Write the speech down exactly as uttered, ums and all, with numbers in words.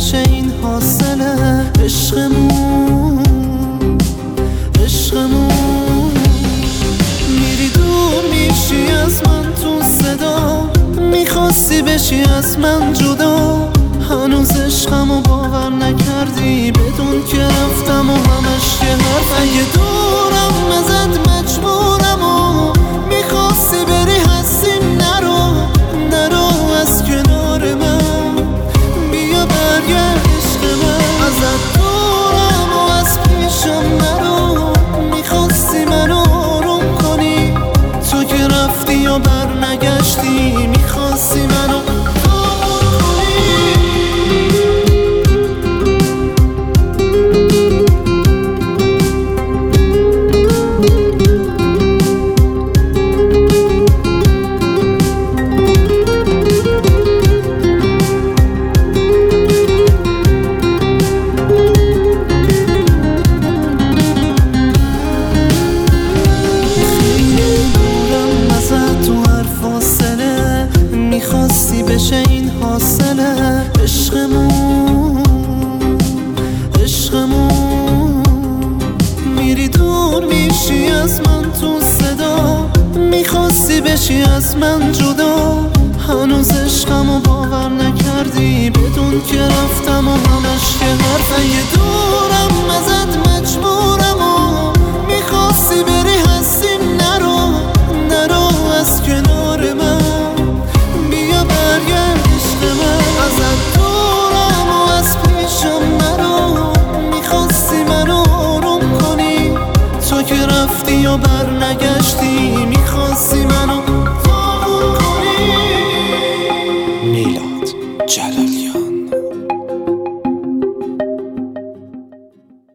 بشه این حاصله عشقمون عشقمون میری دور میشی از من تو صدا، میخواستی بشی از من جدا، هنوز عشقمو باور نکردی بدون که رفتم و همش یه حرف. اگه دورم ازت مجبورم و میخواستی بری هستیم، نرو نرو از کنار من، بیا برگرد عشق من. ازت دورم و از پیشم نرو، میخواستی منو آروم کنی، تو که رفتی و برنگشتی، میخواستی منو میخواستی بشه این حاصله عشقمون عشقمون میری دور میشی از من تو صدا، میخواستی بشی از من جدا، هنوز عشقمو باور نکردی بدون که رفتم و همش یه حرف. اگه دورم ازت مجبورم و میخواستی بری هستیم، نرو نرو از کنار من، بیا برگرد عشق من. ازت دورم و از پیشم نرو، میخواستی منو آروم کنی، تو که رفتی و برنگشتی،